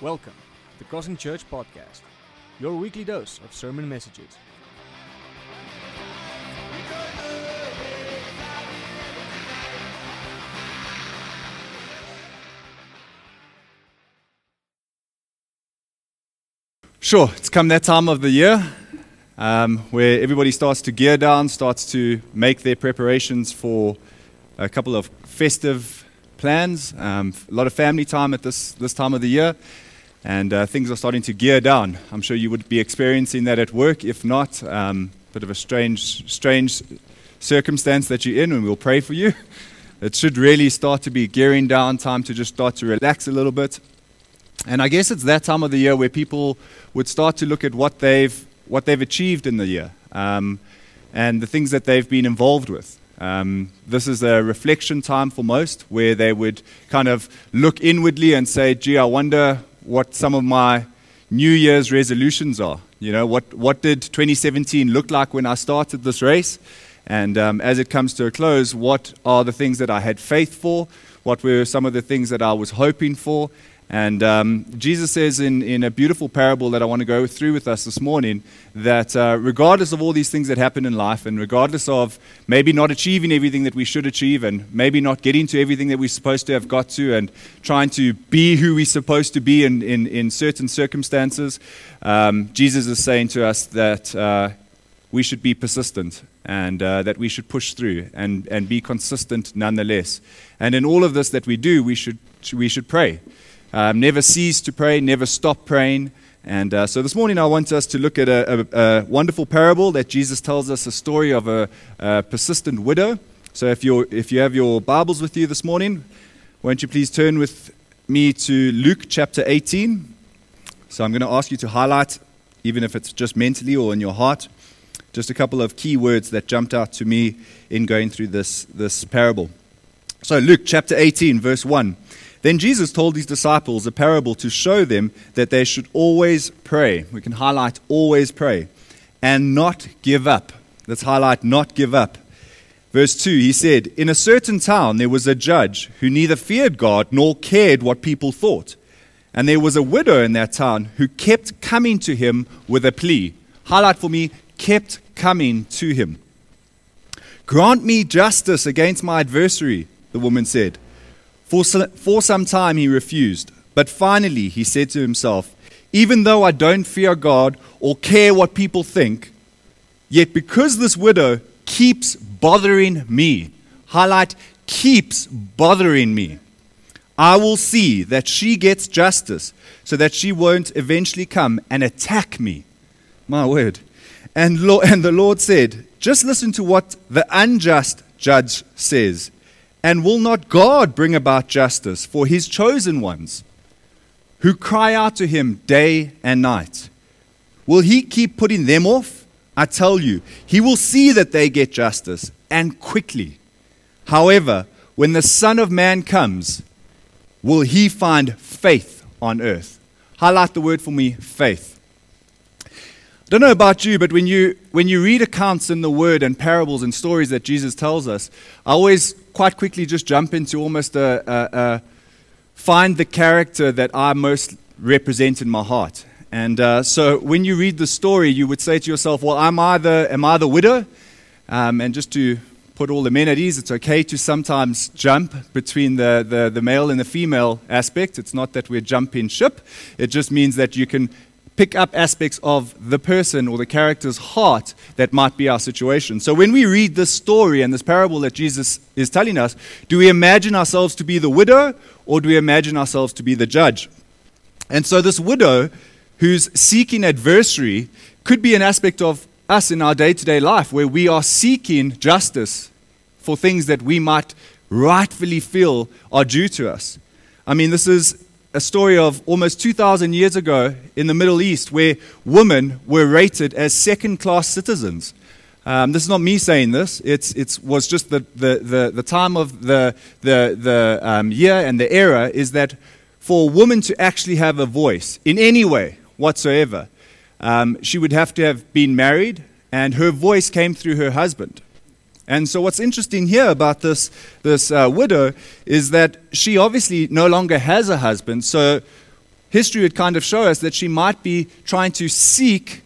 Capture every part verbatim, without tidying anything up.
Welcome to the Crossing Church Podcast, your weekly dose of sermon messages. Sure, it's come that time of the year um, where everybody starts to gear down, starts to make their preparations for a couple of festive plans, um, a lot of family time at this, this time of the year, and uh, things are starting to gear down. I'm sure you would be experiencing that at work. If not, um, a bit of a strange, strange circumstance that you're in, and we'll pray for you. It should really start to be gearing down, time to just start to relax a little bit. And I guess it's that time of the year where people would start to look at what they've what they've achieved in the year um, and the things that they've been involved with. Um, this is a reflection time for most, where they would kind of look inwardly and say, "Gee, I wonder what some of my New Year's resolutions are. You know, what what did twenty seventeen look like when I started this race? And um, as it comes to a close, what are the things that I had faith for? What were some of the things that I was hoping for?" And um, Jesus says in, in a beautiful parable that I want to go through with us this morning, that uh, regardless of all these things that happen in life, and regardless of maybe not achieving everything that we should achieve, and maybe not getting to everything that we're supposed to have got to, and trying to be who we're supposed to be in, in, in certain circumstances, um, Jesus is saying to us that uh, we should be persistent, and uh, that we should push through and, and be consistent nonetheless. And in all of this that we do, we should we should pray. Um, never cease to pray, never stop praying. And uh, so this morning I want us to look at a, a, a wonderful parable that Jesus tells us, a story of a, a persistent widow. So if you if you have your Bibles with you this morning, won't you please turn with me to Luke chapter eighteen. So I'm going to ask you to highlight, even if it's just mentally or in your heart, just a couple of key words that jumped out to me in going through this, this parable. So Luke chapter eighteen, verse one. Then Jesus told his disciples a parable to show them that they should always pray. We can highlight always pray and not give up. Let's highlight not give up. Verse two, he said, "In a certain town there was a judge who neither feared God nor cared what people thought. And there was a widow in that town who kept coming to him with a plea." Highlight for me, kept coming to him. "Grant me justice against my adversary," the woman said. For, for some time he refused, but finally he said to himself, "Even though I don't fear God or care what people think, yet because this widow keeps bothering me," highlight, keeps bothering me, "I will see that she gets justice so that she won't eventually come and attack me." My word. And, Lord, and the Lord said, "Just listen to what the unjust judge says. And will not God bring about justice for his chosen ones who cry out to him day and night? Will he keep putting them off? I tell you, he will see that they get justice, and quickly. However, when the Son of Man comes, will he find faith on earth?" Highlight the word for me, faith. I don't know about you, but when you when you read accounts in the Word and parables and stories that Jesus tells us, I always quite quickly just jump into almost a, a, a find the character that I most represent in my heart. And uh, so when you read the story, you would say to yourself, "Well, am I the am I the widow?" Um, and just to put all the men at ease, it's okay to sometimes jump between the, the, the male and the female aspect. It's not that we're jumping ship. It just means that you can pick up aspects of the person or the character's heart that might be our situation. So when we read this story and this parable that Jesus is telling us, do we imagine ourselves to be the widow, or do we imagine ourselves to be the judge? And so this widow who's seeking adversary could be an aspect of us in our day-to-day life, where we are seeking justice for things that we might rightfully feel are due to us. I mean, this is a story of almost two thousand years ago in the Middle East, where women were rated as second-class citizens. Um, this is not me saying this. It's it was just the, the, the, the time of the, the, the um, year and the era is that for a woman to actually have a voice in any way whatsoever, um, she would have to have been married, and her voice came through her husband. And so what's interesting here about this, this uh, widow is that she obviously no longer has a husband. So history would kind of show us that she might be trying to seek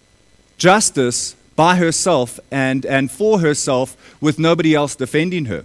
justice by herself and, and for herself with nobody else defending her.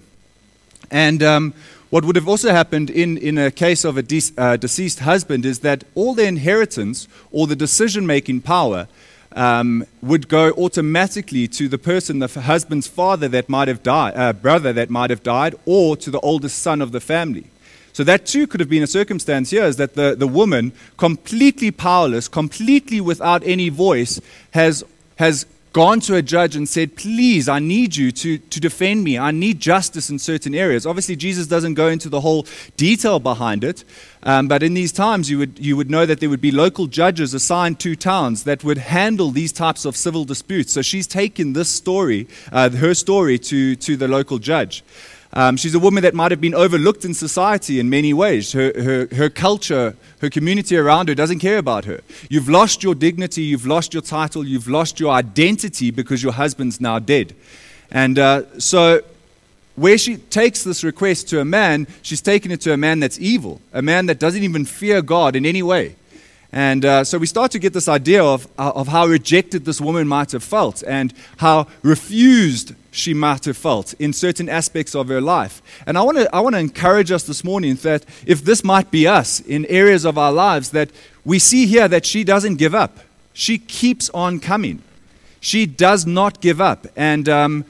And um, what would have also happened in, in a case of a de- uh, deceased husband is that all the inheritance or the decision-making power um, would go automatically to the person, the husband's father that might have died, uh, brother that might have died, or to the oldest son of the family. So that too could have been a circumstance here, is that the, the woman, completely powerless, completely without any voice, has has gone to a judge and said, please, I need you to, to defend me. I need justice in certain areas. Obviously, Jesus doesn't go into the whole detail behind it, um, but in these times, you would you would know that there would be local judges assigned to towns that would handle these types of civil disputes. So she's taken this story, uh, her story, to, to the local judge. Um, she's a woman that might have been overlooked in society in many ways. Her, her, her culture, her community around her doesn't care about her. You've lost your dignity, you've lost your title, you've lost your identity because your husband's now dead. And uh, so where she takes this request to a man, she's taken it to a man that's evil, a man that doesn't even fear God in any way. And uh, so we start to get this idea of, uh, of how rejected this woman might have felt and how refused she might have felt in certain aspects of her life. And I want to I want to encourage us this morning that if this might be us in areas of our lives, that we see here that she doesn't give up. She keeps on coming. She does not give up. And um,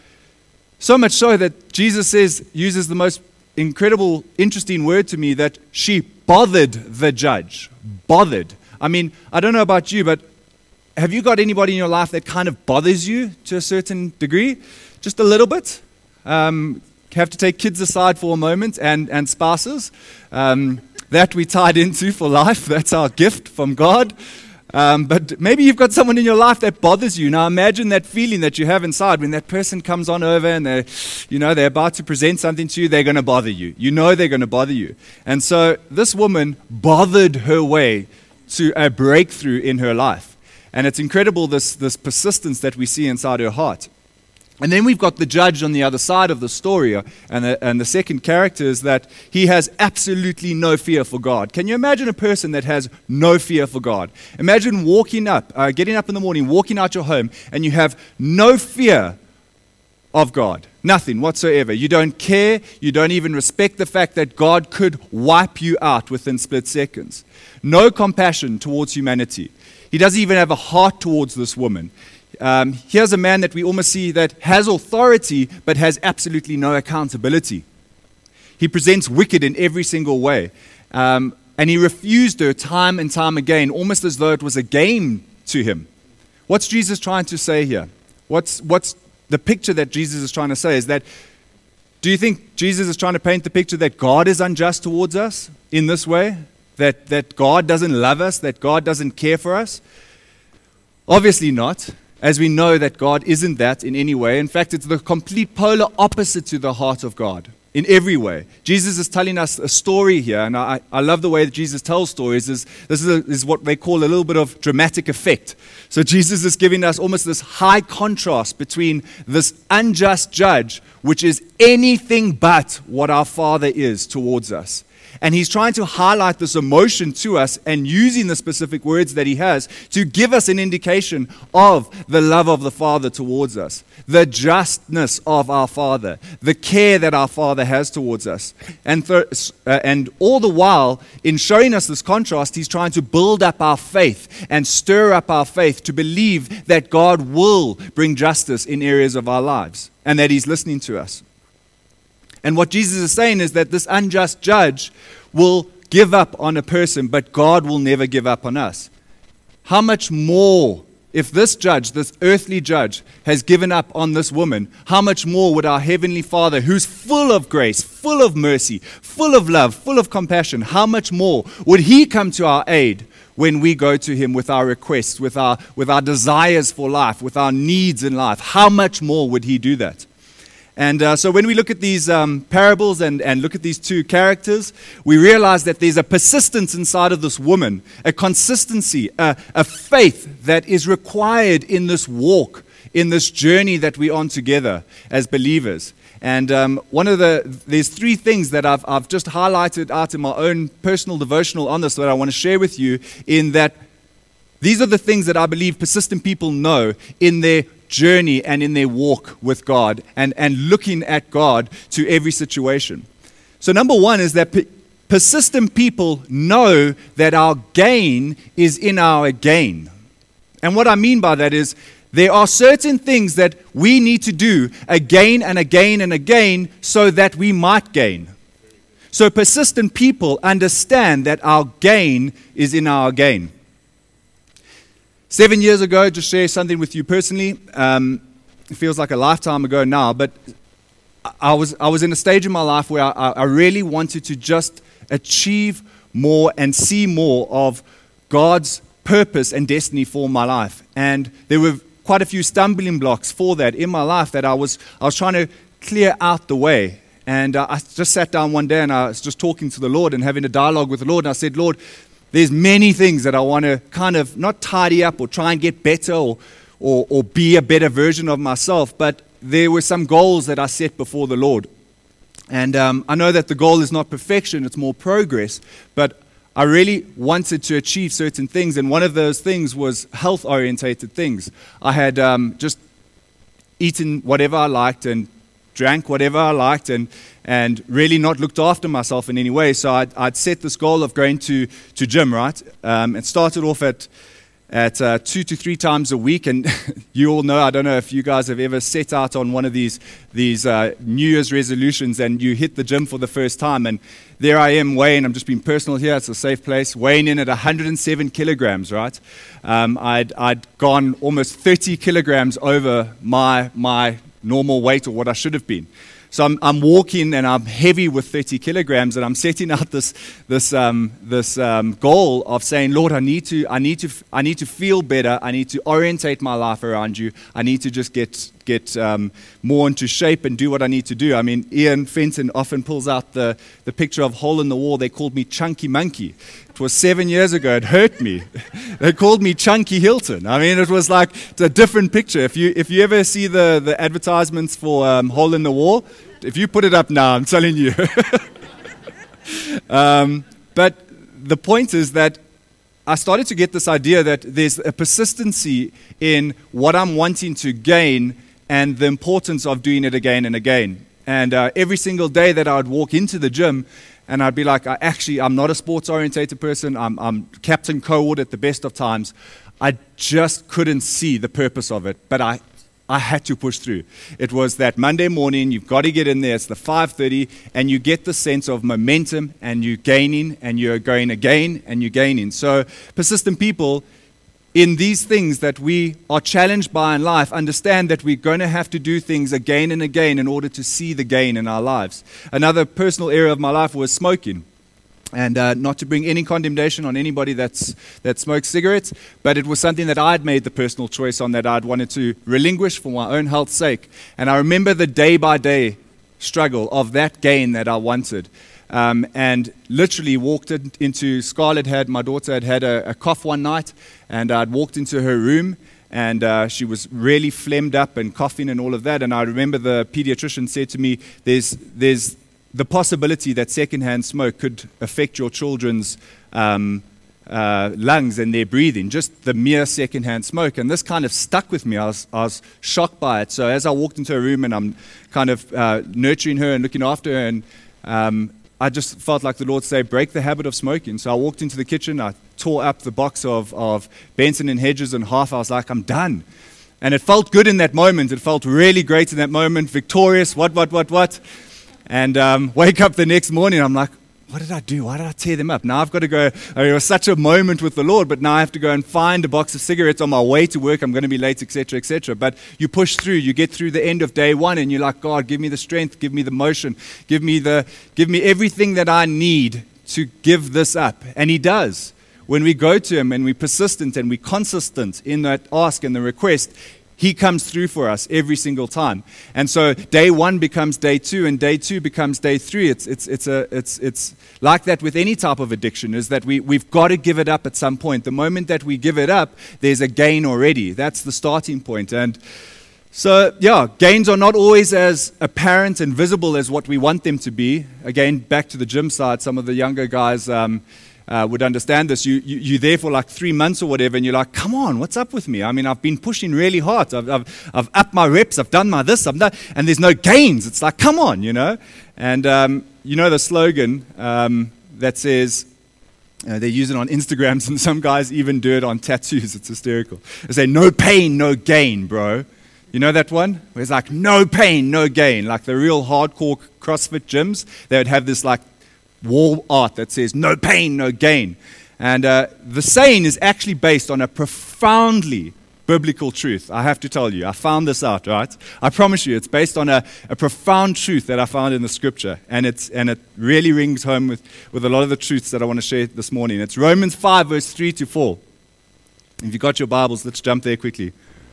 so much so that Jesus says, uses the most incredible, interesting word to me, that she bothered the judge. Bothered. I mean, I don't know about you, but have you got anybody in your life that kind of bothers you to a certain degree? Just a little bit? Um, have to take kids aside for a moment, and, and spouses. Um, that we tied into for life. That's our gift from God. Um, but maybe you've got someone in your life that bothers you. Now imagine that feeling that you have inside when that person comes on over and they're, you know, they're about to present something to you. They're going to bother you. You know they're going to bother you. And so this woman bothered her way to a breakthrough in her life. And it's incredible, this, this persistence that we see inside her heart. And then we've got the judge on the other side of the story, and the, and the second character is that he has absolutely no fear for God. Can you imagine a person that has no fear for God? Imagine walking up, uh, getting up in the morning, walking out your home, and you have no fear of God. Nothing whatsoever. You don't care. You don't even respect the fact that God could wipe you out within split seconds. No compassion towards humanity. He doesn't even have a heart towards this woman. Um, here's a man that we almost see that has authority but has absolutely no accountability. He presents wicked in every single way. Um, and he refused her time and time again, almost as though it was a game to him. What's Jesus trying to say here? What's, what's the picture that Jesus is trying to say? Is that, do you think Jesus is trying to paint the picture that God is unjust towards us in this way? That, that God doesn't love us? That God doesn't care for us? Obviously not. As we know that God isn't that in any way. In fact, it's the complete polar opposite to the heart of God in every way. Jesus is telling us a story here, and I, I love the way that Jesus tells stories. Is This is, a, is what they call a little bit of dramatic effect. So Jesus is giving us almost this high contrast between this unjust judge, which is anything but what our Father is towards us. And he's trying to highlight this emotion to us and using the specific words that he has to give us an indication of the love of the Father towards us, the justness of our Father, the care that our Father has towards us. And, th- uh, and all the while, in showing us this contrast, he's trying to build up our faith and stir up our faith to believe that God will bring justice in areas of our lives and that he's listening to us. And what Jesus is saying is that this unjust judge will give up on a person, but God will never give up on us. How much more, if this judge, this earthly judge, has given up on this woman, how much more would our Heavenly Father, who's full of grace, full of mercy, full of love, full of compassion, how much more would he come to our aid when we go to him with our requests, with our, with our desires for life, with our needs in life? How much more would he do that? And uh, so when we look at these um, parables and, and look at these two characters, we realize that there's a persistence inside of this woman, a consistency, a, a faith that is required in this walk, in this journey that we're on together as believers. And um, one of the, there's three things that I've, I've just highlighted out in my own personal devotional on this that I want to share with you, in that these are the things that I believe persistent people know in their journey and in their walk with God, and, and looking at God to every situation. So number one is that pe- persistent people know that our gain is in our gain. And what I mean by that is, there are certain things that we need to do again and again and again so that we might gain. So persistent people understand that our gain is in our gain. Seven years ago, just share something with you personally. Um, it feels like a lifetime ago now, but I was I was in a stage in my life where I, I really wanted to just achieve more and see more of God's purpose and destiny for my life. And there were quite a few stumbling blocks for that in my life that I was I was trying to clear out the way. And uh, I just sat down one day and I was just talking to the Lord and having a dialogue with the Lord. And I said, Lord, there's many things that I want to kind of not tidy up or try and get better or, or, or be a better version of myself. But there were some goals that I set before the Lord. And um, I know that the goal is not perfection, it's more progress. But I really wanted to achieve certain things, and one of those things was health-orientated things. I had um, just eaten whatever I liked and drank whatever I liked, and and really not looked after myself in any way. So I'd, I'd set this goal of going to, to gym, right? Um, it started off at at uh, two to three times a week, and you all know, I don't know if you guys have ever set out on one of these these uh, New Year's resolutions and you hit the gym for the first time, and there I am weighing, I'm just being personal here, it's a safe place, weighing in at one hundred seven kilograms, right? Um, I'd, I'd gone almost thirty kilograms over my my normal weight, or what I should have been. So I'm, I'm walking and I'm heavy with thirty kilograms, and I'm setting out this this um, this um, goal of saying, Lord, I need to I need to I need to feel better. I need to orientate my life around you. I need to just get get um, more into shape and do what I need to do. I mean, Ian Fenton often pulls out the the picture of hole in the wall. They called me Chunky Monkey. It was seven years ago. It hurt me. They called me Chunky Hilton. I mean, it was like it's a different picture. If you if you ever see the the advertisements for um, hole in the wall, if you put it up now, I'm telling you. um, but the point is that I started to get this idea that there's a persistency in what I'm wanting to gain and the importance of doing it again and again. And uh, every single day that I would walk into the gym, and I'd be like, I actually, I'm not a sports-orientated person. I'm, I'm Captain Cohort at the best of times. I just couldn't see the purpose of it, but I I had to push through. It was that Monday morning, you've got to get in there, it's the five thirty, and you get the sense of momentum, and you're gaining, and you're going again, and you're gaining. So persistent people, in these things that we are challenged by in life, understand that we're going to have to do things again and again in order to see the gain in our lives. Another personal area of my life was smoking. And uh, not to bring any condemnation on anybody that's, that smokes cigarettes, but it was something that I'd made the personal choice on, that I'd wanted to relinquish for my own health's sake. And I remember the day-by-day struggle of that gain that I wanted. Um, and literally walked in, into, Scarlett had, my daughter had had a, a cough one night, and I'd walked into her room, and uh, she was really phlegmed up and coughing and all of that. And I remember the pediatrician said to me, there's there's the possibility that secondhand smoke could affect your children's um, uh, lungs and their breathing, just the mere secondhand smoke. And this kind of stuck with me. I was, I was shocked by it. So as I walked into her room and I'm kind of uh, nurturing her and looking after her, and um, I just felt like the Lord say, break the habit of smoking. So I walked into the kitchen, I tore up the box of, of Benson and Hedges in half. I was like, I'm done. And it felt good in that moment. It felt really great in that moment, victorious, what, what, what, what. And um, wake up the next morning, I'm like, what did I do? Why did I tear them up? Now I've got to go. I mean, it was such a moment with the Lord, but now I have to go and find a box of cigarettes on my way to work. I'm going to be late, et cetera, et cetera. But you push through. You get through the end of day one, and you're like, God, give me the strength, give me the motion, give me the, give me everything that I need to give this up. And He does. When we go to Him and we're persistent and we're consistent in that ask and the request, He comes through for us every single time. And so day one becomes day two, and day two becomes day three. It's it's it's a it's it's like that with any type of addiction, is that we, we've got to give it up at some point. The moment that we give it up, there's a gain already. That's the starting point. And So, yeah, gains are not always as apparent and visible as what we want them to be. Again, back to the gym side, some of the younger guys um, uh, would understand this. You, you, you're there for like three months or whatever, and you're like, come on, what's up with me? I mean, I've been pushing really hard. I've, I've, I've upped my reps. I've done my this, I've done, and there's no gains. It's like, come on, you know. And um, you know the slogan um, that says, Uh, they use it on Instagrams, and some guys even do it on tattoos. It's hysterical. They say, no pain, no gain, bro. You know that one? Where it's like, no pain, no gain. Like the real hardcore CrossFit gyms, they would have this like wall art that says, no pain, no gain. And uh, the saying is actually based on a profoundly biblical truth. I have to tell you, I found this out, right? I promise you, it's based on a, a profound truth that I found in the scripture. And it's and it really rings home with, with a lot of the truths that I want to share this morning. It's Romans five, verse three to four. If you've got your Bibles, let's jump there quickly.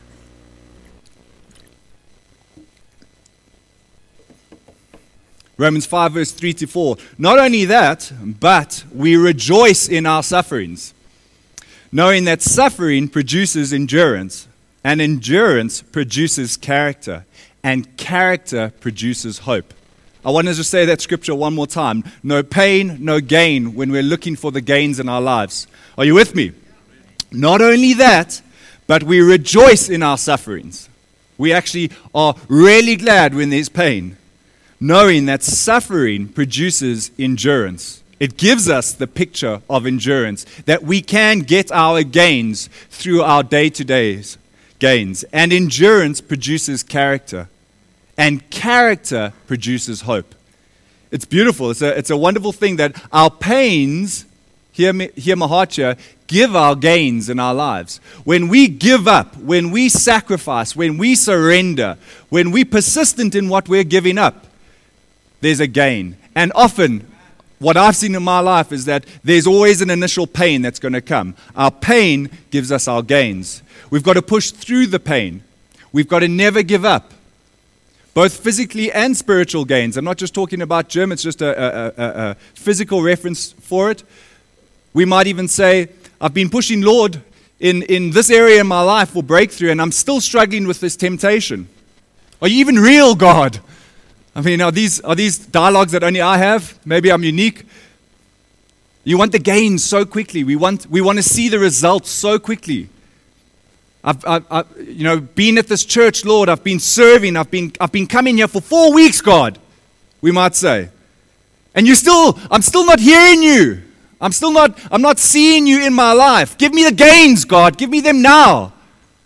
Romans five, verse three to four. Not only that, but we rejoice in our sufferings, knowing that suffering produces endurance, and endurance produces character, and character produces hope. I want to just say that scripture one more time. No pain, no gain when we're looking for the gains in our lives. Are you with me? Not only that, but we rejoice in our sufferings. We actually are really glad when there's pain, knowing that suffering produces endurance. It gives us the picture of endurance, that we can get our gains through our day-to-day gains. And endurance produces character, and character produces hope. It's beautiful. It's a, it's a wonderful thing that our pains, hear, me, hear my heart here, give our gains in our lives. When we give up, when we sacrifice, when we surrender, when we're persistent in what we're giving up, there's a gain. And often, what I've seen in my life is that there's always an initial pain that's going to come. Our pain gives us our gains. We've got to push through the pain. We've got to never give up, both physically and spiritual gains. I'm not just talking about gym, it's just a, a, a, a physical reference for it. We might even say, I've been pushing Lord in, in this area in my life for breakthrough, and I'm still struggling with this temptation. Are you even real, God? I mean, are these are these dialogues that only I have? Maybe I'm unique. You want the gains so quickly. We want we want to see the results so quickly. I've, I've, I've you know been at this church, Lord. I've been serving. I've been I've been coming here for four weeks, God. We might say, and you still I'm still not hearing you. I'm still not I'm not seeing you in my life. Give me the gains, God. Give me them now.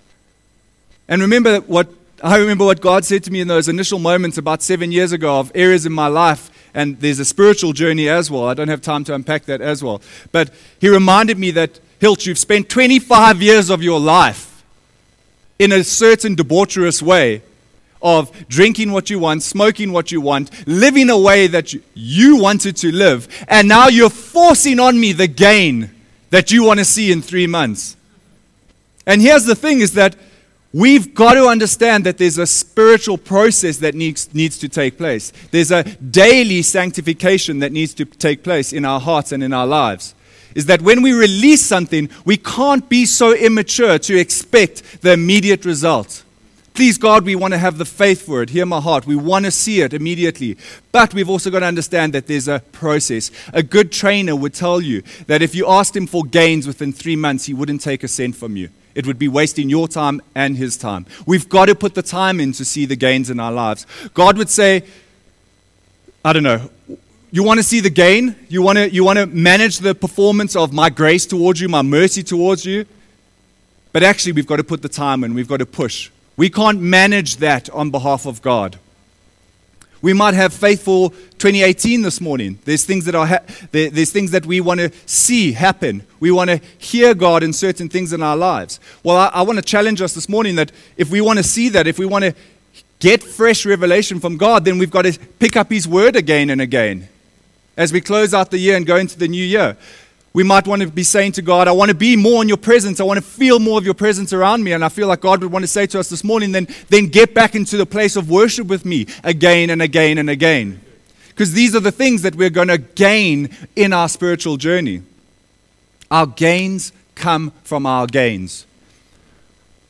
And remember what. I remember what God said to me in those initial moments about seven years ago of areas in my life, and there's a spiritual journey as well. I don't have time to unpack that as well. But He reminded me that, Hilt, you've spent twenty-five years of your life in a certain debaucherous way of drinking what you want, smoking what you want, living a way that you, you wanted to live, and now you're forcing on me the gain that you want to see in three months. And here's the thing is that we've got to understand that there's a spiritual process that needs, needs to take place. There's a daily sanctification that needs to take place in our hearts and in our lives. Is that when we release something, we can't be so immature to expect the immediate result. Please, God, we want to have the faith for it. Hear my heart. We want to see it immediately. But we've also got to understand that there's a process. A good trainer would tell you that if you asked him for gains within three months, he wouldn't take a cent from you. It would be wasting your time and his time. We've got to put the time in to see the gains in our lives. God would say, I don't know, you want to see the gain? You want to, you want to manage the performance of my grace towards you, my mercy towards you? But actually, we've got to put the time in. We've got to push. We can't manage that on behalf of God. We might have faith for twenty eighteen this morning. There's things that are ha- there, there's things that we want to see happen. We want to hear God in certain things in our lives. Well, I, I want to challenge us this morning that if we want to see that, if we want to get fresh revelation from God, then we've got to pick up His Word again and again. As we close out the year and go into the new year, we might want to be saying to God, I want to be more in your presence. I want to feel more of your presence around me. And I feel like God would want to say to us this morning, then, then get back into the place of worship with me again and again and again. Because these are the things that we're going to gain in our spiritual journey. Our gains come from our gains.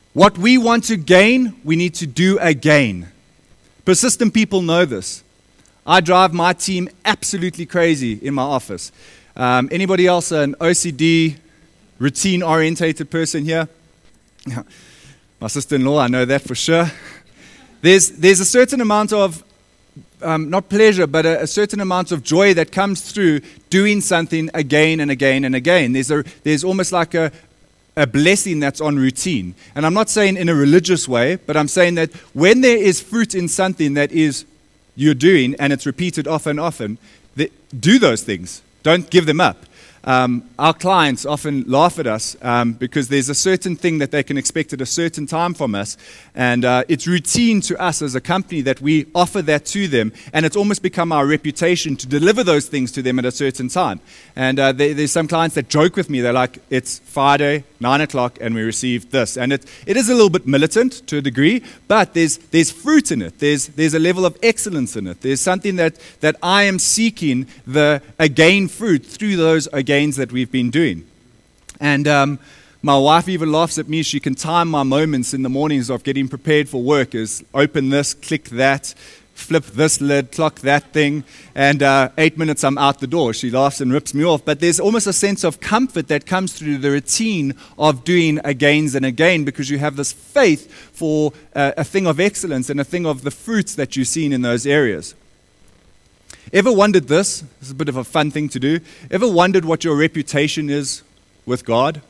What we want to gain, we need to do again. Persistent people know this. I drive my team absolutely crazy in my office. Um, anybody else an O C D, routine-orientated person here? My sister-in-law, I know that for sure. There's, there's a certain amount of, um, not pleasure, but a, a certain amount of joy that comes through doing something again and again and again. There's, a, there's almost like a, a blessing that's on routine. And I'm not saying in a religious way, but I'm saying that when there is fruit in something that is you're doing and it's repeated often and often, that, do those things. Don't give them up. Um, our clients often laugh at us um, because there's a certain thing that they can expect at a certain time from us. And uh, it's routine to us as a company that we offer that to them. And it's almost become our reputation to deliver those things to them at a certain time. And uh, there, there's some clients that joke with me. They're like, it's Friday, nine o'clock, and we received this. And it, it is a little bit militant to a degree, but there's, there's fruit in it. There's, there's a level of excellence in it. There's something that, that I am seeking the again fruit through those again that we've been doing. And um, my wife even laughs at me. She can time my moments in the mornings of getting prepared for work as open this, click that, flip this lid, clock that thing, and uh, eight minutes I'm out the door. She laughs and rips me off. But there's almost a sense of comfort that comes through the routine of doing agains and again, because you have this faith for uh, a thing of excellence and a thing of the fruits that you've seen in those areas. Ever wondered this? This is a bit of a fun thing to do. Ever wondered what your reputation is with God?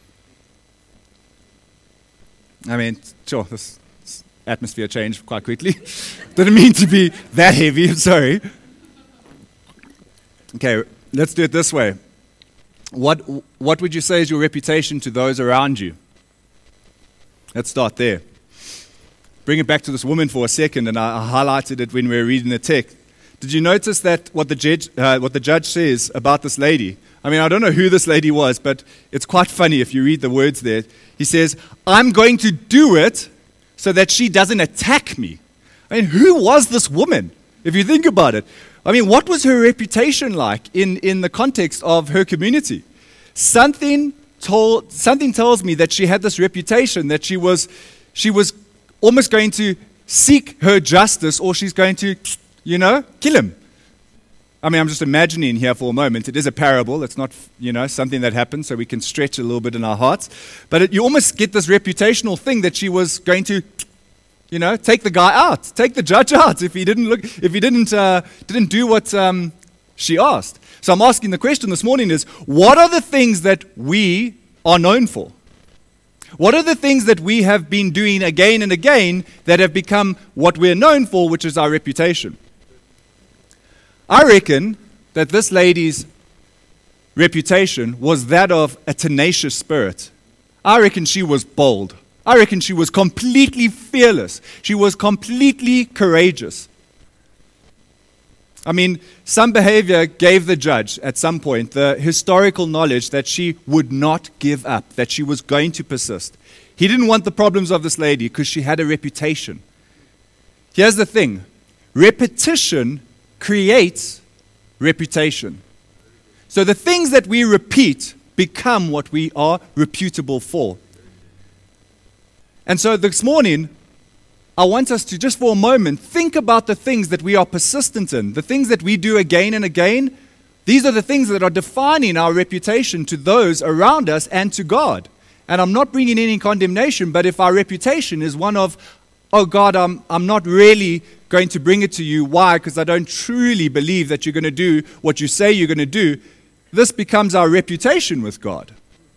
I mean, sure, this, this atmosphere changed quite quickly. Didn't mean to be that heavy, sorry. Okay, let's do it this way. What, what would you say is your reputation to those around you? Let's start there. Bring it back to this woman for a second, and I, I highlighted it when we were reading the text. Did you notice that what the judge, uh, what the judge says about this lady? I mean, I don't know who this lady was, but it's quite funny if you read the words there. He says, I'm going to do it so that she doesn't attack me. I mean, who was this woman, if you think about it? I mean, what was her reputation like in, in the context of her community? Something told, something tells me that she had this reputation, that she was, she was almost going to seek her justice, or she's going to, you know, kill him. I mean, I'm just imagining here for a moment. It is a parable. It's not, you know, something that happened, so we can stretch a little bit in our hearts. But it, you almost get this reputational thing that she was going to, you know, take the guy out, take the judge out if he didn't look, if he didn't uh, didn't do what um, she asked. So I'm asking the question this morning is, what are the things that we are known for? What are the things that we have been doing again and again that have become what we're known for, which is our reputation? I reckon that this lady's reputation was that of a tenacious spirit. I reckon she was bold. I reckon she was completely fearless. She was completely courageous. I mean, some behavior gave the judge at some point the historical knowledge that she would not give up, that she was going to persist. He didn't want the problems of this lady because she had a reputation. Here's the thing. Repetition creates reputation. So the things that we repeat become what we are reputable for. And so this morning, I want us to just for a moment think about the things that we are persistent in, the things that we do again and again. These are the things that are defining our reputation to those around us and to God. And I'm not bringing any condemnation, but if our reputation is one of, oh God, I'm, I'm not really going to bring it to you. Why? Because I don't truly believe that you're going to do what you say you're going to do. This becomes our reputation with God.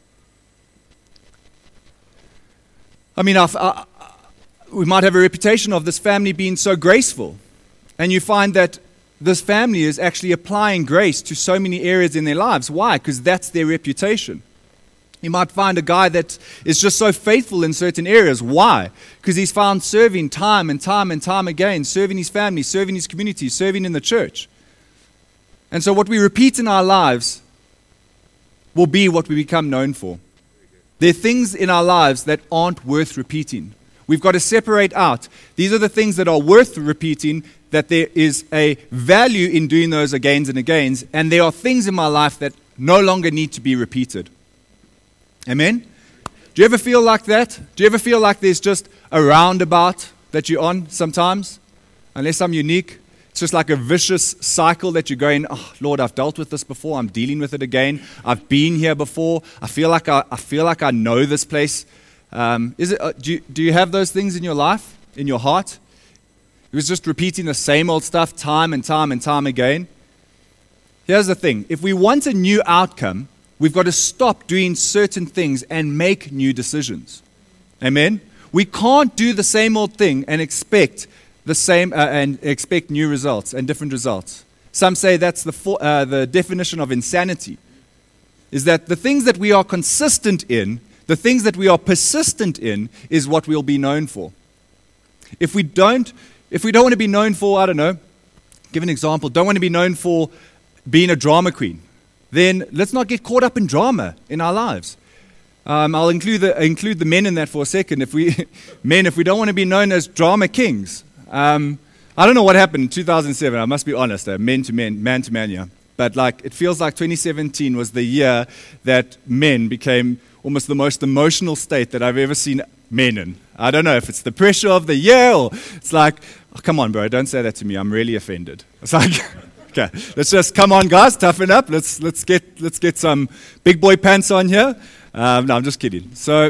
I mean, I've, I, we might have a reputation of this family being so graceful. And you find that this family is actually applying grace to so many areas in their lives. Why? Because that's their reputation. You might find a guy that is just so faithful in certain areas. Why? Because he's found serving time and time and time again, serving his family, serving his community, serving in the church. And so what we repeat in our lives will be what we become known for. There are things in our lives that aren't worth repeating. We've got to separate out. These are the things that are worth repeating, that there is a value in doing those agains and agains, and there are things in my life that no longer need to be repeated. Amen? Do you ever feel like that? Do you ever feel like there's just a roundabout that you're on sometimes? Unless I'm unique, it's just like a vicious cycle that you're going, oh, Lord, I've dealt with this before. I'm dealing with it again. I've been here before. I feel like I, I feel like I know this place. Um, is it? Uh, do you, do you have those things in your life, in your heart? It was just repeating the same old stuff time and time and time again. Here's the thing. If we want a new outcome, we've got to stop doing certain things and make new decisions. Amen? We can't do the same old thing and expect the same uh, and expect new results and different results. Some say that's the for, uh, the definition of insanity, is that the things that we are consistent in, the things that we are persistent in, is what we'll be known for. If we don't, if we don't want to be known for, I don't know, give an example, don't want to be known for being a drama queen, then let's not get caught up in drama in our lives. Um, I'll include the, include the men in that for a second. If we men, if we don't want to be known as drama kings, um, I don't know what happened in two thousand seven. I must be honest, uh, men to men, man to man, yeah. But like, it feels like twenty seventeen was the year that men became almost the most emotional state that I've ever seen men in. I don't know if it's the pressure of the year or it's like, oh, come on, bro, don't say that to me. I'm really offended. It's like, okay, let's just come on, guys, toughen up. Let's let's get let's get some big boy pants on here. Um, no, I'm just kidding. So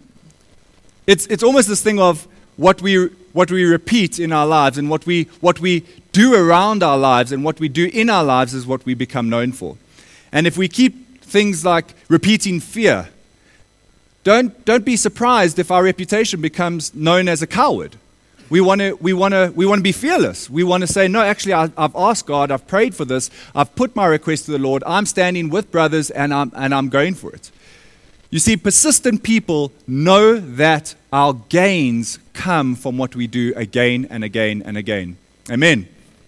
it's it's almost this thing of what we what we repeat in our lives and what we what we do around our lives and what we do in our lives is what we become known for. And if we keep things like repeating fear, don't don't be surprised if our reputation becomes known as a coward. We want to we want to we want to be fearless. We want to say, no, actually, I, I've asked God, I've prayed for this, I've put my request to the Lord. I'm standing with brothers, and I'm and I'm going for it. You see, persistent people know that our gains come from what we do again and again and again. Amen.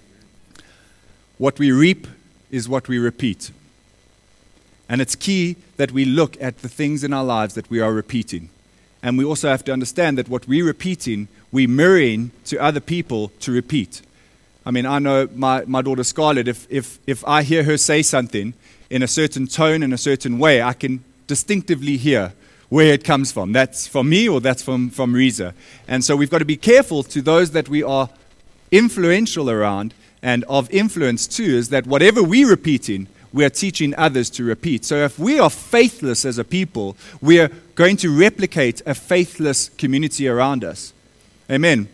What we reap is what we repeat. And it's key that we look at the things in our lives that we are repeating. And we also have to understand that what we're repeating, we're mirroring to other people to repeat. I mean, I know my, my daughter Scarlett, if, if, if I hear her say something in a certain tone, in a certain way, I can distinctively hear where it comes from. That's from me or that's from, from Reza. And so we've got to be careful to those that we are influential around and of influence too, is that whatever we're repeating, we are teaching others to repeat. So if we are faithless as a people, we are going to replicate a faithless community around us. Amen.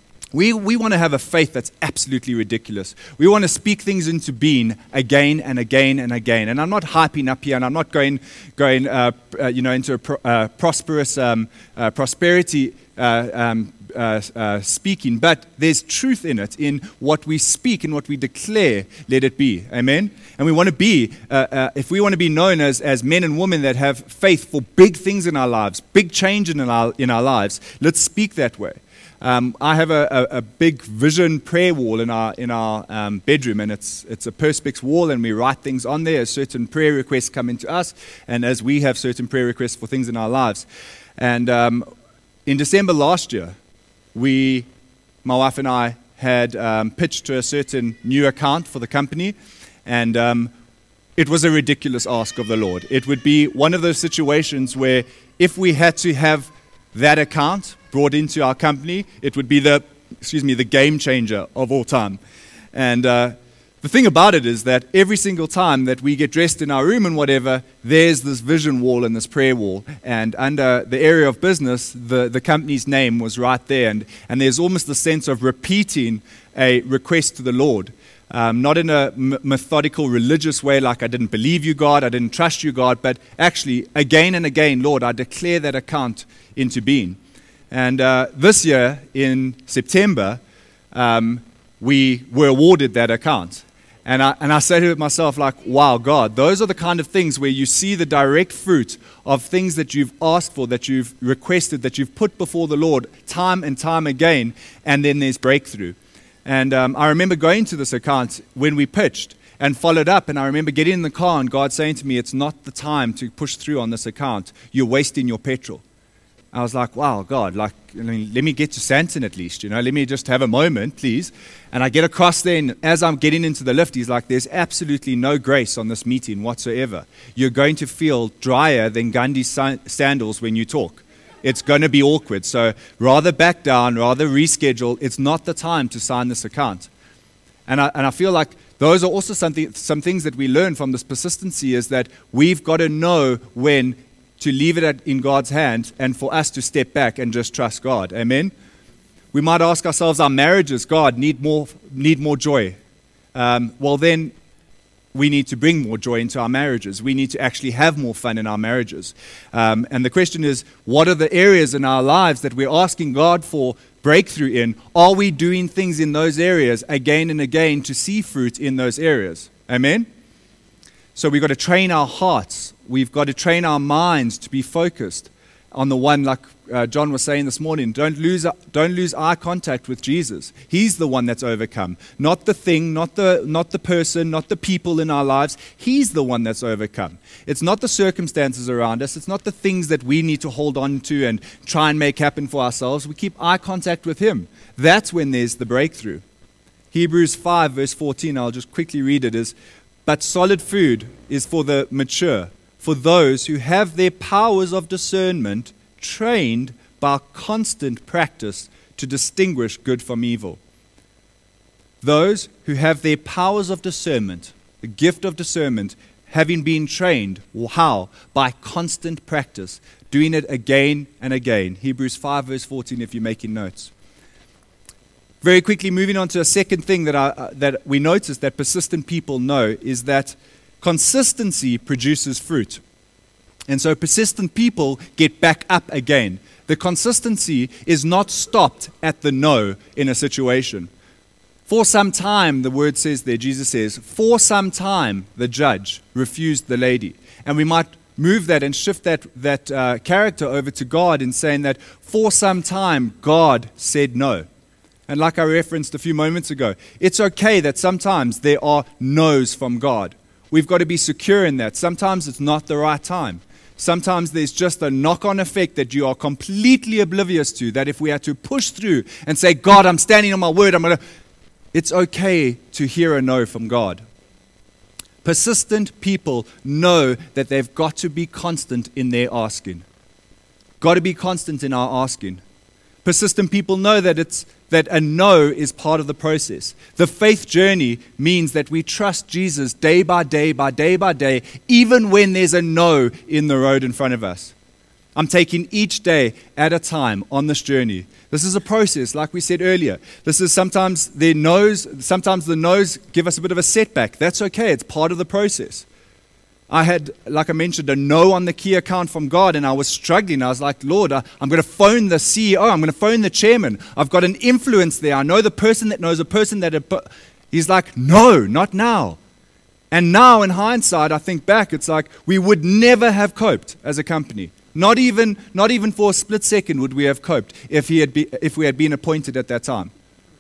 We we want to have a faith that's absolutely ridiculous. We want to speak things into being again and again and again. And I'm not hyping up here, and I'm not going going uh, uh, you know into a pro, uh, prosperous um, uh, prosperity uh, um, uh, uh, speaking, but there's truth in it, in what we speak and what we declare. Let it be. Amen. And we want to be, uh, uh, if we want to be known as as men and women that have faith for big things in our lives, big change in our in our lives, let's speak that way. Um, I have a, a, a big vision prayer wall in our in our um, bedroom, and it's it's a Perspex wall, and we write things on there as certain prayer requests come into us, and as we have certain prayer requests for things in our lives. And um, in December last year, we, my wife and I, had um, pitched to a certain new account for the company, and um, it was a ridiculous ask of the Lord. It would be one of those situations where if we had to have that account brought into our company, it would be the, excuse me, the game changer of all time. And uh, the thing about it is that every single time that we get dressed in our room and whatever, there's this vision wall and this prayer wall. And under the area of business, the, the company's name was right there. And, and there's almost the sense of repeating a request to the Lord. Um, not in a m- methodical religious way, like I didn't believe you, God, I didn't trust you, God, but actually again and again, Lord, I declare that account into being. And uh, this year in September, um, we were awarded that account. And I, and I say to myself, like, wow, God, those are the kind of things where you see the direct fruit of things that you've asked for, that you've requested, that you've put before the Lord time and time again, and then there's breakthrough. And um, I remember going to this account when we pitched and followed up, and I remember getting in the car and God saying to me, it's not the time to push through on this account. You're wasting your petrol. I was like, wow, God, like, I mean, let me get to Santon at least, you know, let me just have a moment, please. And I get across there, and as I'm getting into the lift, he's like, there's absolutely no grace on this meeting whatsoever. You're going to feel drier than Gandhi's sa- sandals when you talk. It's going to be awkward. So rather back down, rather reschedule. It's not the time to sign this account. And I, and I feel like those are also something, some things that we learn from this persistency, is that we've got to know when to leave it at, in God's hand, and for us to step back and just trust God. Amen? We might ask ourselves, our marriages, God, need more, need more joy. Um, well, then we need to bring more joy into our marriages. We need to actually have more fun in our marriages. Um, and the question is, what are the areas in our lives that we're asking God for breakthrough in? Are we doing things in those areas again and again to see fruit in those areas? Amen? So we've got to train our hearts. We've got to train our minds to be focused on the one, like uh, John was saying this morning. Don't lose, don't lose eye contact with Jesus. He's the one that's overcome. Not the thing, not the, not the person, not the people in our lives. He's the one that's overcome. It's not the circumstances around us. It's not the things that we need to hold on to and try and make happen for ourselves. We keep eye contact with Him. That's when there's the breakthrough. Hebrews five, verse fourteen, I'll just quickly read it, is, but solid food is for the mature, for those who have their powers of discernment trained by constant practice to distinguish good from evil. Those who have their powers of discernment, the gift of discernment, having been trained, how? By constant practice, doing it again and again. Hebrews five, verse fourteen, if you're making notes. Very quickly, moving on to a second thing that, I, uh, that we notice that persistent people know is that consistency produces fruit. And so persistent people get back up again. The consistency is not stopped at the no in a situation. For some time, the word says there, Jesus says, for some time the judge refused the lady. And we might move that and shift that, that uh, character over to God in saying that for some time God said no. And like I referenced a few moments ago, it's okay that sometimes there are no's from God. We've got to be secure in that. Sometimes it's not the right time. Sometimes there's just a knock-on effect that you are completely oblivious to, that if we had to push through and say, God, I'm standing on my word, I'm going to... It's okay to hear a no from God. Persistent people know that they've got to be constant in their asking. Got to be constant in our asking. Persistent people know that it's that a no is part of the process. The faith journey means that we trust Jesus day by day, by day by day, even when there's a no in the road in front of us. I'm taking each day at a time on this journey. This is a process, like we said earlier. This is sometimes their no's, sometimes the no's give us a bit of a setback. That's okay, it's part of the process. I had, like I mentioned, a no on the key account from God, and I was struggling. I was like, Lord, I, I'm going to phone the C E O. I'm going to phone the chairman. I've got an influence there. I know the person that knows a person that... A, he's like, no, not now. And now, in hindsight, I think back, it's like we would never have coped as a company. Not even, not even for a split second would we have coped if, he had be, if we had been appointed at that time.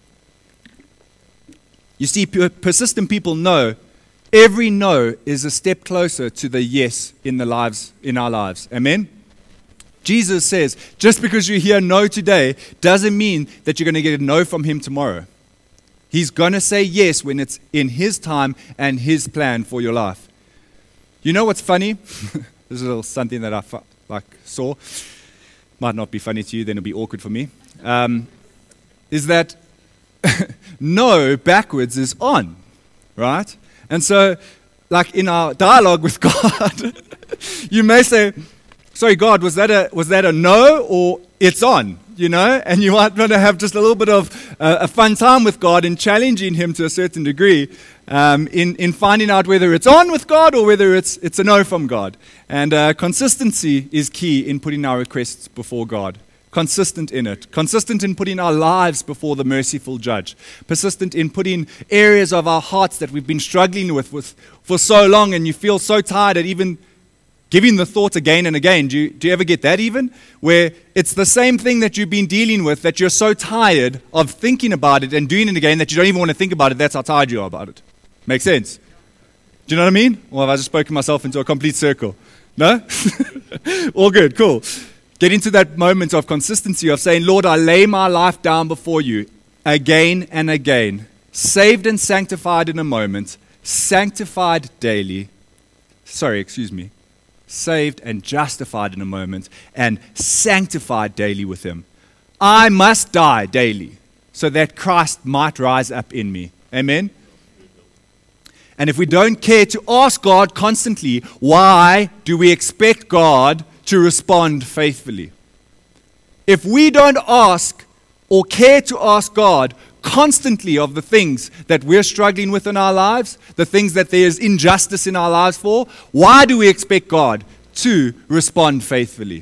You see, persistent people know every no is a step closer to the yes in the lives in our lives. Amen? Jesus says, just because you hear no today doesn't mean that you're going to get a no from Him tomorrow. He's going to say yes when it's in His time and His plan for your life. You know what's funny? This is a little something that I like saw. Might not be funny to you, then it'll be awkward for me. Um, is that no backwards is on, right? And so, like in our dialogue with God, you may say, sorry, God, was that a was that a no or it's on? You know, and you might want to have just a little bit of uh, a fun time with God and challenging Him to a certain degree um, in, in finding out whether it's on with God or whether it's it's a no from God. And uh, consistency is key in putting our requests before God. Consistent in it. Consistent in putting our lives before the merciful judge. Persistent in putting areas of our hearts that we've been struggling with, with for so long, and you feel so tired at even giving the thought again and again. Do you, do you ever get that even? Where it's the same thing that you've been dealing with that you're so tired of thinking about it and doing it again that you don't even want to think about it. That's how tired you are about it. Make sense? Do you know what I mean? Or have I just spoken myself into a complete circle? No? All good, cool. Get into that moment of consistency of saying, Lord, I lay my life down before you again and again. Saved and sanctified in a moment, sanctified daily. Sorry, excuse me. Saved and justified in a moment, and sanctified daily with him. I must die daily so that Christ might rise up in me. Amen? And if we don't care to ask God constantly, why do we expect God to respond faithfully? If we don't ask or care to ask God constantly of the things that we're struggling with in our lives, the things that there is injustice in our lives for, why do we expect God to respond faithfully?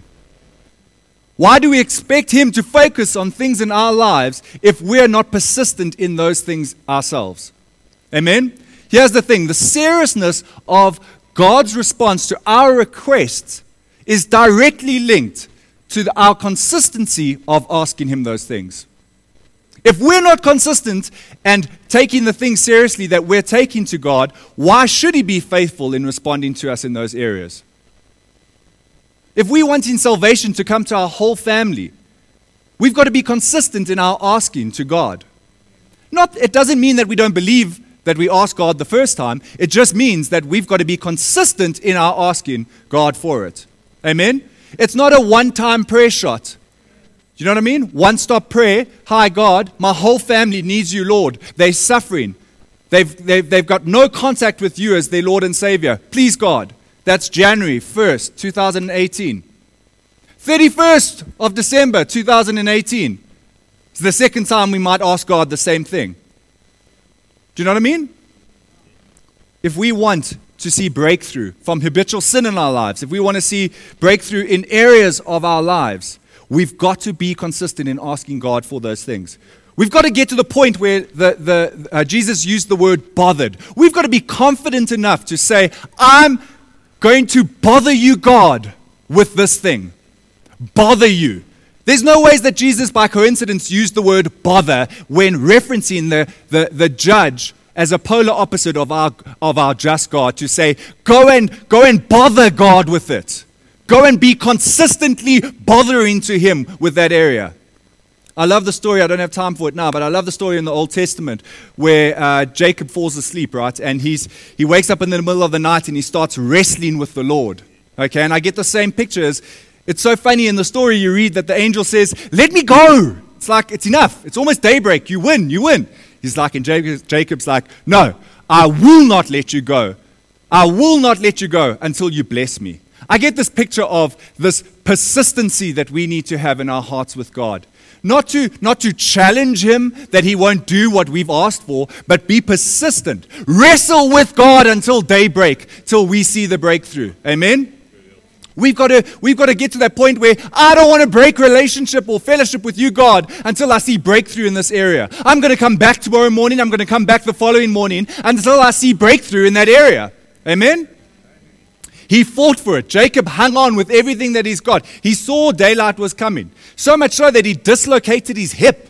Why do we expect Him to focus on things in our lives if we're not persistent in those things ourselves? Amen? Here's the thing. The seriousness of God's response to our requests is directly linked to the, our consistency of asking Him those things. If we're not consistent and taking the things seriously that we're taking to God, why should He be faithful in responding to us in those areas? If we want in salvation to come to our whole family, we've got to be consistent in our asking to God. Not, it doesn't mean that we don't believe that we ask God the first time. It just means that we've got to be consistent in our asking God for it. Amen? It's not a one-time prayer shot. Do you know what I mean? One-stop prayer. Hi, God, my whole family needs you, Lord. They're suffering. They've, they've, they've got no contact with you as their Lord and Savior. Please, God. That's January first, two thousand eighteen. thirty-first of December, two thousand eighteen. It's the second time we might ask God the same thing. Do you know what I mean? If we want to see breakthrough from habitual sin in our lives, if we want to see breakthrough in areas of our lives, we've got to be consistent in asking God for those things. We've got to get to the point where the, the uh, Jesus used the word bothered. We've got to be confident enough to say, I'm going to bother you, God, with this thing. Bother you. There's no ways that Jesus, by coincidence, used the word bother when referencing the, the, the judge as a polar opposite of our, of our just God, to say, go and, go and bother God with it. Go and be consistently bothering to Him with that area. I love the story. I don't have time for it now, but I love the story in the Old Testament where uh, Jacob falls asleep, right? And he's he wakes up in the middle of the night and he starts wrestling with the Lord. Okay, and I get the same picture as, it's so funny in the story you read that the angel says, let me go. It's like, it's enough. It's almost daybreak. You win, you win. He's like, and Jacob, Jacob's like, no, I will not let you go. I will not let you go until you bless me. I get this picture of this persistency that we need to have in our hearts with God. Not to, not to challenge Him that He won't do what we've asked for, but be persistent. Wrestle with God until daybreak, till we see the breakthrough. Amen? We've got to, we've got to get to that point where I don't want to break relationship or fellowship with you, God, until I see breakthrough in this area. I'm going to come back tomorrow morning. I'm going to come back the following morning until I see breakthrough in that area. Amen? He fought for it. Jacob hung on with everything that he's got. He saw daylight was coming. So much so that he dislocated his hip.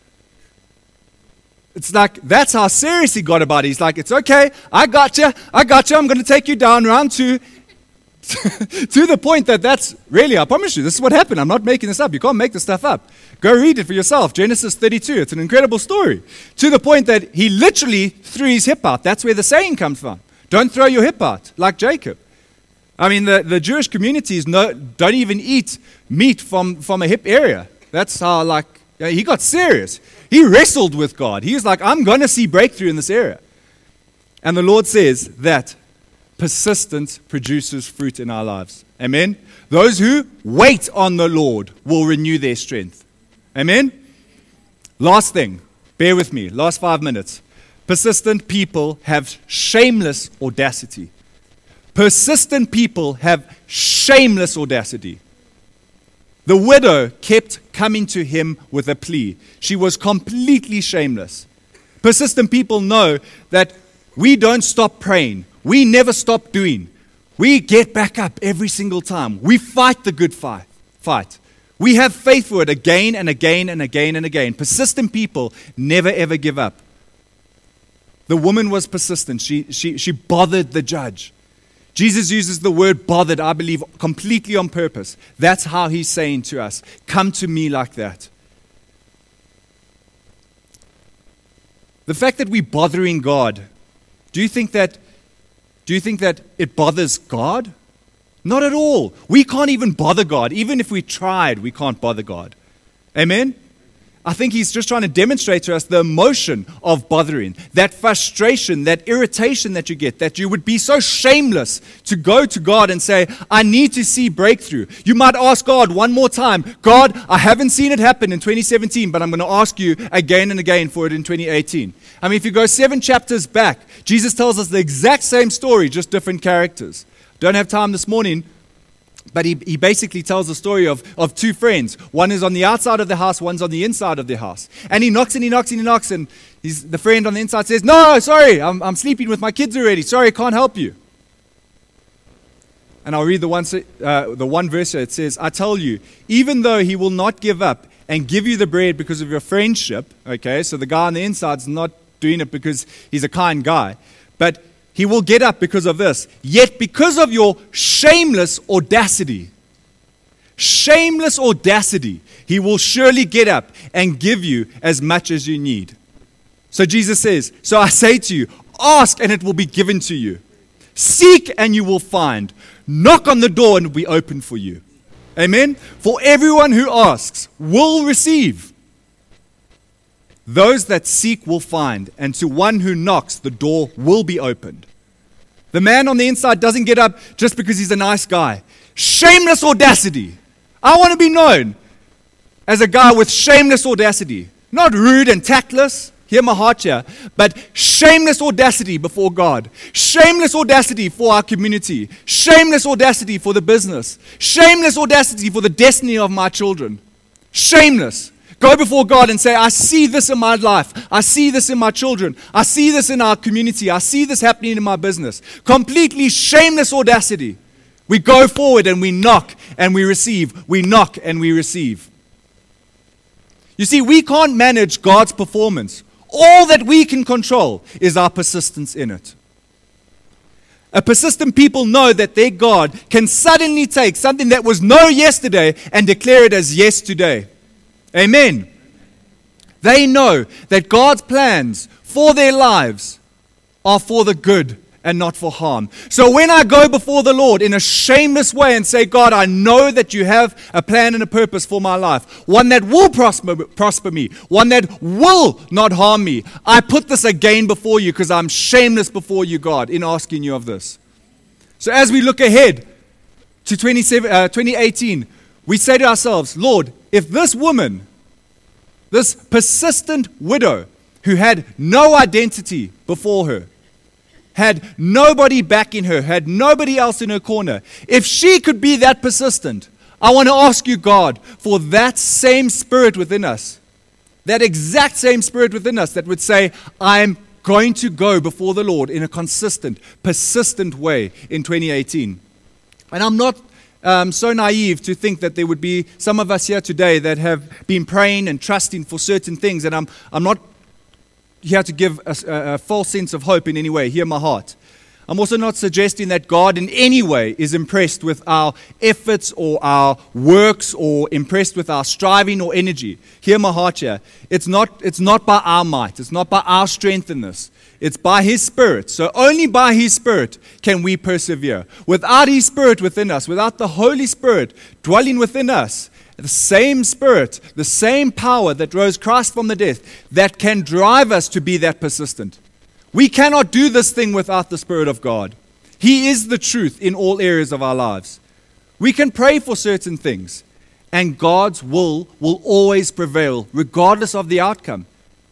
It's like, that's how serious he got about it. He's like, it's okay. I got you. I got you. I'm going to take you down round two. To the point that that's really, I promise you, this is what happened. I'm not making this up. You can't make this stuff up. Go read it for yourself. Genesis thirty-two. It's an incredible story. To the point that he literally threw his hip out. That's where the saying comes from. Don't throw your hip out, like Jacob. I mean, the, the Jewish communities no, don't even eat meat from, from a hip area. That's how, like, you know, he got serious. He wrestled with God. He was like, I'm going to see breakthrough in this area. And the Lord says that persistence produces fruit in our lives. Amen? Those who wait on the Lord will renew their strength. Amen? Last thing, bear with me, last five minutes. Persistent people have shameless audacity. Persistent people have shameless audacity. The widow kept coming to him with a plea. She was completely shameless. Persistent people know that we don't stop praying. We never stop doing. We get back up every single time. We fight the good fight. Fight. We have faith for it again and again and again and again. Persistent people never ever give up. The woman was persistent. She, she, she bothered the judge. Jesus uses the word bothered, I believe, completely on purpose. That's how he's saying to us, come to me like that. The fact that we're bothering God, do you think that, do you think that it bothers God? Not at all. We can't even bother God. Even if we tried, we can't bother God. Amen? I think he's just trying to demonstrate to us the emotion of bothering, that frustration, that irritation that you get, that you would be so shameless to go to God and say, I need to see breakthrough. You might ask God one more time, God, I haven't seen it happen in twenty seventeen, but I'm going to ask you again and again for it in twenty eighteen. I mean, if you go seven chapters back, Jesus tells us the exact same story, just different characters. Don't have time this morning. But he, he basically tells the story of, of two friends. One is on the outside of the house, one's on the inside of the house. And he knocks and he knocks and he knocks, and he's, the friend on the inside says, no, sorry, I'm, I'm sleeping with my kids already. Sorry, I can't help you. And I'll read the one, uh, the one verse here. It says, I tell you, even though he will not give up and give you the bread because of your friendship, okay, so the guy on the inside's not doing it because he's a kind guy, but he will get up because of this. Yet because of your shameless audacity, shameless audacity, he will surely get up and give you as much as you need. So Jesus says, so I say to you, ask and it will be given to you. Seek and you will find. Knock on the door and it will be open for you. Amen? For everyone who asks will receive. Those that seek will find, and to one who knocks, the door will be opened. The man on the inside doesn't get up just because he's a nice guy. Shameless audacity. I want to be known as a guy with shameless audacity. Not rude and tactless, hear my heart here, but shameless audacity before God. Shameless audacity for our community. Shameless audacity for the business. Shameless audacity for the destiny of my children. Shameless. Go before God and say, I see this in my life. I see this in my children. I see this in our community. I see this happening in my business. Completely shameless audacity. We go forward and we knock and we receive. We knock and we receive. You see, we can't manage God's performance. All that we can control is our persistence in it. A persistent people know that their God can suddenly take something that was no yesterday and declare it as yes today. Amen. They know that God's plans for their lives are for the good and not for harm. So when I go before the Lord in a shameless way and say, God, I know that you have a plan and a purpose for my life, one that will prosper, prosper me, one that will not harm me, I put this again before you because I'm shameless before you, God, in asking you of this. So as we look ahead to twenty eighteen, we say to ourselves, Lord, if this woman, this persistent widow who had no identity before her, had nobody backing her, had nobody else in her corner, if she could be that persistent, I want to ask you, God, for that same spirit within us, that exact same spirit within us that would say, I'm going to go before the Lord in a consistent, persistent way in twenty eighteen. And I'm not Um, so naive to think that there would be some of us here today that have been praying and trusting for certain things. And I'm, I'm not here to give a, a, a false sense of hope in any way. Hear my heart. I'm also not suggesting that God in any way is impressed with our efforts or our works or impressed with our striving or energy. Hear my heart here. It's not, it's not by our might. It's not by our strength in this. It's by His Spirit. So only by His Spirit can we persevere. Without His Spirit within us, without the Holy Spirit dwelling within us, the same Spirit, the same power that rose Christ from the dead, that can drive us to be that persistent. We cannot do this thing without the Spirit of God. He is the truth in all areas of our lives. We can pray for certain things, and God's will will always prevail, regardless of the outcome.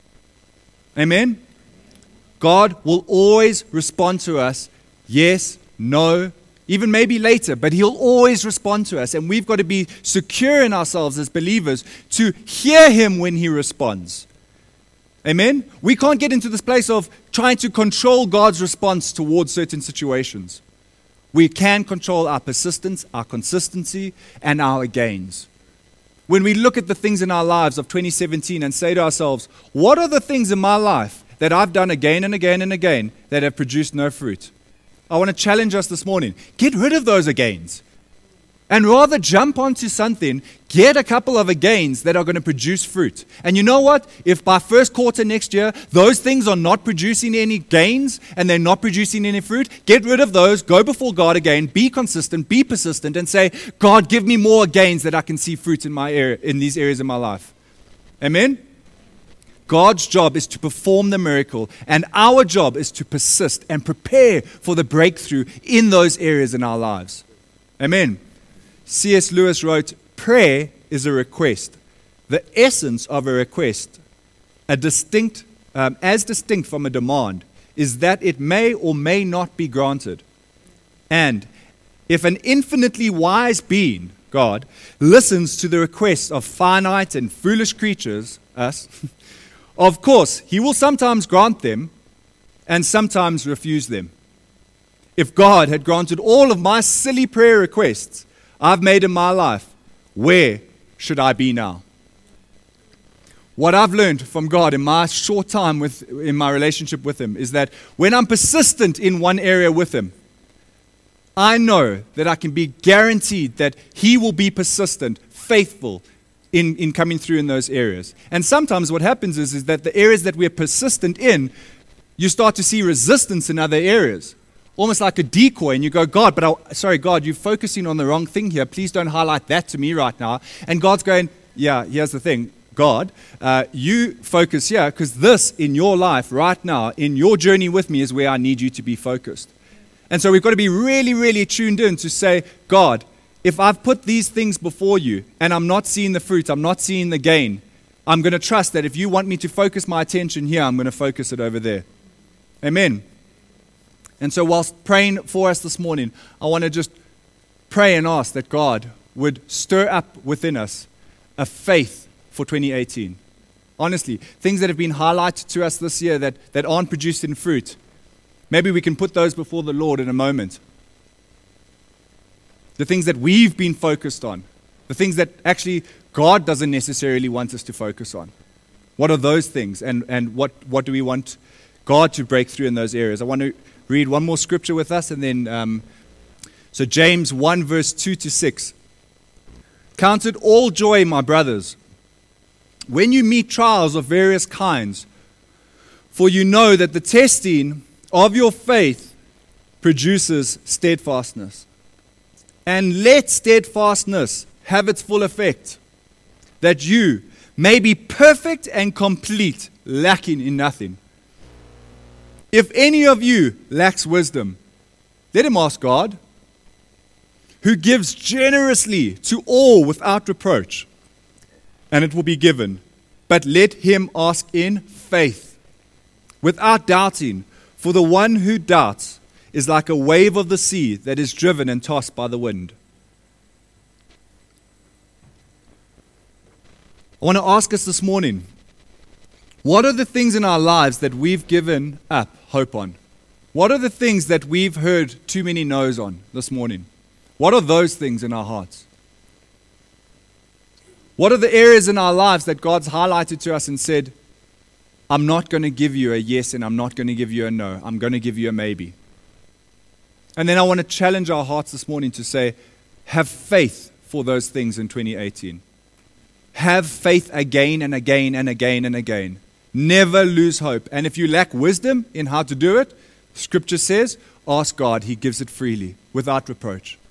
Amen? God will always respond to us, yes, no, even maybe later, but He'll always respond to us. And we've got to be secure in ourselves as believers to hear Him when He responds. Amen? We can't get into this place of trying to control God's response towards certain situations. We can control our persistence, our consistency, and our gains. When we look at the things in our lives of twenty seventeen and say to ourselves, what are the things in my life that I've done again and again and again that have produced no fruit? I want to challenge us this morning. Get rid of those agains. And rather jump onto something, get a couple of agains that are going to produce fruit. And you know what? If by first quarter next year, those things are not producing any gains and they're not producing any fruit, get rid of those, go before God again, be consistent, be persistent, and say, God, give me more gains that I can see fruit in my area, in these areas of my life. Amen? God's job is to perform the miracle, and our job is to persist and prepare for the breakthrough in those areas in our lives. Amen. C S Lewis wrote, prayer is a request. The essence of a request, a distinct, um, as distinct from a demand, is that it may or may not be granted. And if an infinitely wise being, God, listens to the requests of finite and foolish creatures, us, of course, he will sometimes grant them and sometimes refuse them. If God had granted all of my silly prayer requests I've made in my life, where should I be now? What I've learned from God in my short time with, in my relationship with Him is that when I'm persistent in one area with Him, I know that I can be guaranteed that He will be persistent, faithful in, in coming through in those areas. And sometimes what happens is, is that the areas that we're persistent in, you start to see resistance in other areas. Almost like a decoy, and you go, God, but I, sorry, God, you're focusing on the wrong thing here. Please don't highlight that to me right now. And God's going, yeah, here's the thing. God, uh, you focus here because this in your life right now, in your journey with me, is where I need you to be focused. And so we've got to be really, really tuned in to say, God, if I've put these things before you and I'm not seeing the fruit, I'm not seeing the gain, I'm going to trust that if you want me to focus my attention here, I'm going to focus it over there. Amen. And so whilst praying for us this morning, I want to just pray and ask that God would stir up within us a faith for twenty eighteen. Honestly, things that have been highlighted to us this year that, that aren't producing fruit, maybe we can put those before the Lord in a moment. The things that we've been focused on, the things that actually God doesn't necessarily want us to focus on. What are those things, and, and what, what do we want God to break through in those areas? I want to read one more scripture with us, and then, um, so James one, verse two to six. Count it all joy, my brothers, when you meet trials of various kinds, for you know that the testing of your faith produces steadfastness. And let steadfastness have its full effect, that you may be perfect and complete, lacking in nothing. If any of you lacks wisdom, let him ask God, who gives generously to all without reproach, and it will be given. But let him ask in faith, without doubting, for the one who doubts is like a wave of the sea that is driven and tossed by the wind. I want to ask us this morning, what are the things in our lives that we've given up hope on? What are the things that we've heard too many no's on this morning? What are those things in our hearts? What are the areas in our lives that God's highlighted to us and said, I'm not going to give you a yes and I'm not going to give you a no. I'm going to give you a maybe. And then I want to challenge our hearts this morning to say, have faith for those things in twenty eighteen. Have faith again and again and again and again. Never lose hope. And if you lack wisdom in how to do it, Scripture says, ask God. He gives it freely, without reproach.